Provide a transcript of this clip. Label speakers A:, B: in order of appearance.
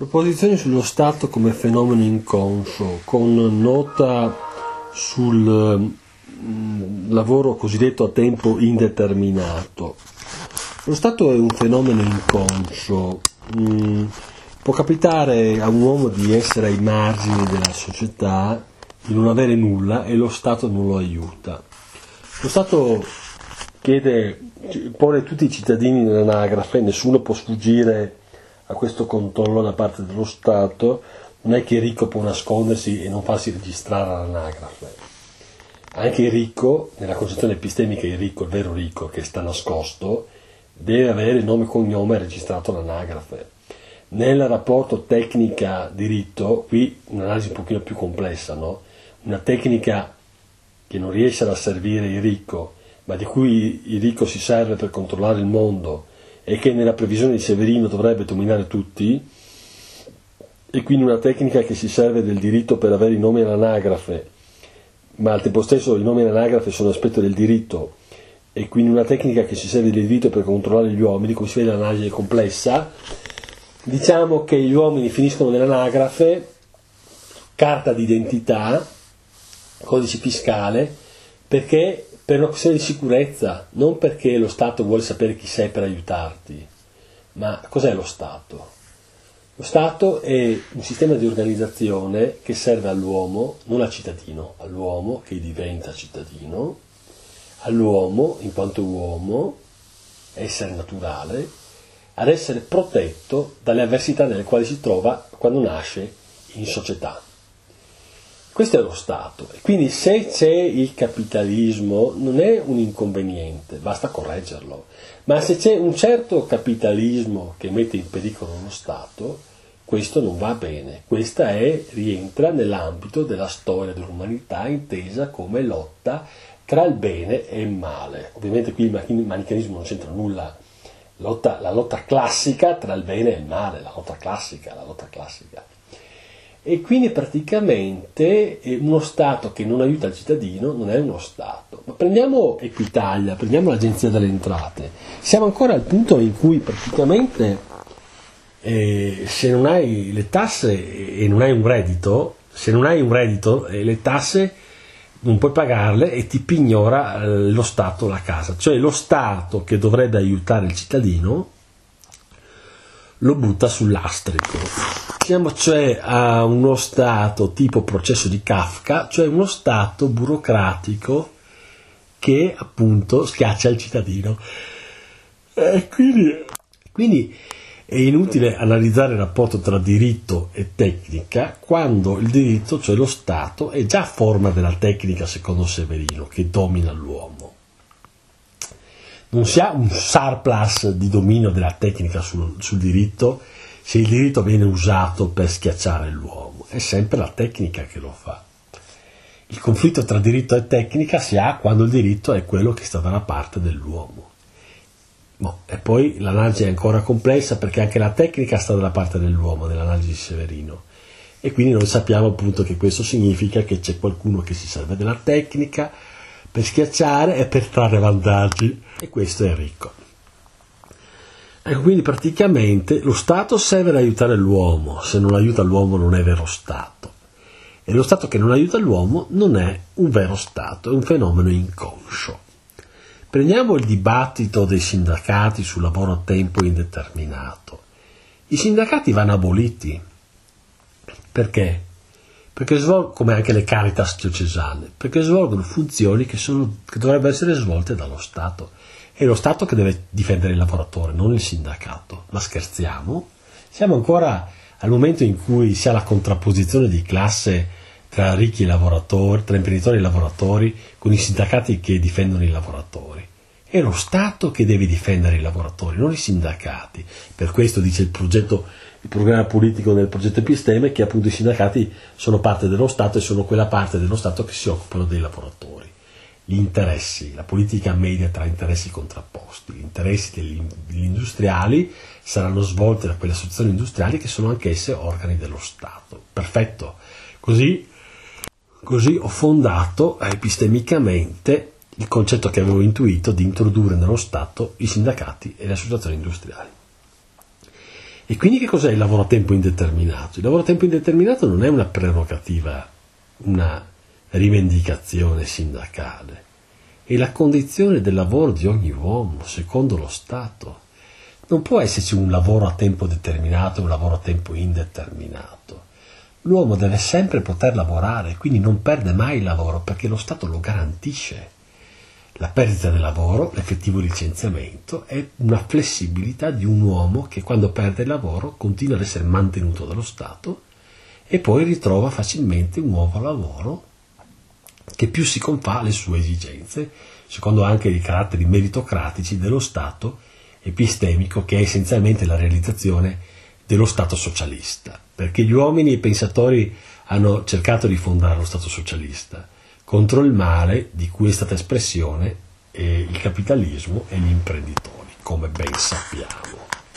A: Proposizioni sullo Stato come fenomeno inconscio, con nota sul lavoro cosiddetto a tempo indeterminato. Lo Stato è un fenomeno inconscio. Può capitare a un uomo di essere ai margini della società, di non avere nulla e lo Stato non lo aiuta. Lo Stato pone tutti i cittadini nell'anagrafe, nessuno può sfuggire a questo controllo da parte dello Stato. Non è che il ricco può nascondersi e non farsi registrare all'anagrafe. Anche il ricco, nella concezione epistemica, il vero ricco che sta nascosto, deve avere il nome e cognome registrato all'anagrafe. Nel rapporto tecnica-diritto, qui un'analisi un pochino più complessa, no? Una tecnica che non riesce ad asservire il ricco, ma di cui il ricco si serve per controllare il mondo e che nella previsione di Severino dovrebbe dominare tutti, e quindi una tecnica che si serve del diritto per avere i nomi all'anagrafe, ma al tempo stesso i nomi all'anagrafe sono aspetto del diritto, e quindi una tecnica che si serve del diritto per controllare gli uomini, come si vede l'analisi è complessa. Diciamo che gli uomini finiscono nell'anagrafe, carta d'identità, codice fiscale, perché per una questione di sicurezza, non perché lo Stato vuole sapere chi sei per aiutarti. Ma cos'è lo Stato? Lo Stato è un sistema di organizzazione che serve all'uomo, non al cittadino, all'uomo che diventa cittadino, all'uomo in quanto uomo, essere naturale, ad essere protetto dalle avversità nelle quali si trova quando nasce in società. Questo è lo Stato, e quindi se c'è il capitalismo non è un inconveniente, basta correggerlo, ma se c'è un certo capitalismo che mette in pericolo lo Stato, questo non va bene. Questa rientra nell'ambito della storia dell'umanità intesa come lotta tra il bene e il male. Ovviamente qui il manicherismo non c'entra nulla, la lotta classica tra il bene e il male, la lotta classica. E quindi praticamente uno Stato che non aiuta il cittadino non è uno Stato. Ma prendiamo Equitalia, prendiamo l'Agenzia delle Entrate. Siamo ancora al punto in cui praticamente se non hai le tasse e non hai un reddito, le tasse non puoi pagarle e ti pignora lo Stato la casa. Cioè lo Stato che dovrebbe aiutare il cittadino lo butta sul lastrico. Siamo cioè a uno Stato tipo processo di Kafka, cioè uno Stato burocratico che appunto schiaccia il cittadino. Quindi è inutile analizzare il rapporto tra diritto e tecnica quando il diritto, cioè lo Stato, è già forma della tecnica secondo Severino, che domina l'uomo. Non si ha un surplus di dominio della tecnica sul diritto se il diritto viene usato per schiacciare l'uomo, è sempre la tecnica che lo fa. Il conflitto tra diritto e tecnica si ha quando il diritto è quello che sta dalla parte dell'uomo. E poi l'analisi è ancora complessa perché anche la tecnica sta dalla parte dell'uomo nell'analisi di Severino, e quindi noi sappiamo appunto che questo significa che c'è qualcuno che si serve della tecnica per schiacciare e per trarre vantaggi, e questo è il ricco. Ecco, quindi praticamente lo Stato serve ad aiutare l'uomo, se non aiuta l'uomo non è vero Stato, e lo Stato che non aiuta l'uomo non è un vero Stato, è un fenomeno inconscio. Prendiamo il dibattito dei sindacati sul lavoro a tempo indeterminato. I sindacati vanno aboliti. Perché? Perché svolgono, come anche le Caritas diocesane, perché svolgono funzioni che dovrebbero essere svolte dallo Stato. È lo Stato che deve difendere il lavoratore, non il sindacato. Ma scherziamo? Siamo ancora al momento in cui si ha la contrapposizione di classe tra ricchi e lavoratori, tra imprenditori e lavoratori, con i sindacati che difendono i lavoratori. È lo Stato che deve difendere i lavoratori, non i sindacati. Per questo dice il programma politico nel progetto Episteme che appunto i sindacati sono parte dello Stato e sono quella parte dello Stato che si occupano dei lavoratori. Gli interessi, la politica media tra interessi contrapposti, gli interessi degli industriali saranno svolti da quelle associazioni industriali che sono anch'esse organi dello Stato. Perfetto. Così ho fondato epistemicamente il concetto che avevo intuito di introdurre nello Stato i sindacati e le associazioni industriali. E quindi che cos'è il lavoro a tempo indeterminato? Il lavoro a tempo indeterminato non è una prerogativa, una rivendicazione sindacale, è la condizione del lavoro di ogni uomo, secondo lo Stato. Non può esserci un lavoro a tempo determinato e un lavoro a tempo indeterminato. L'uomo deve sempre poter lavorare, quindi non perde mai il lavoro perché lo Stato lo garantisce. La perdita del lavoro, l'effettivo licenziamento, è una flessibilità di un uomo che quando perde il lavoro continua ad essere mantenuto dallo Stato e poi ritrova facilmente un nuovo lavoro che più si confà alle sue esigenze, secondo anche i caratteri meritocratici dello Stato epistemico, che è essenzialmente la realizzazione dello Stato socialista, perché gli uomini e i pensatori hanno cercato di fondare lo Stato socialista contro il male di cui è stata espressione il capitalismo e gli imprenditori, come ben sappiamo.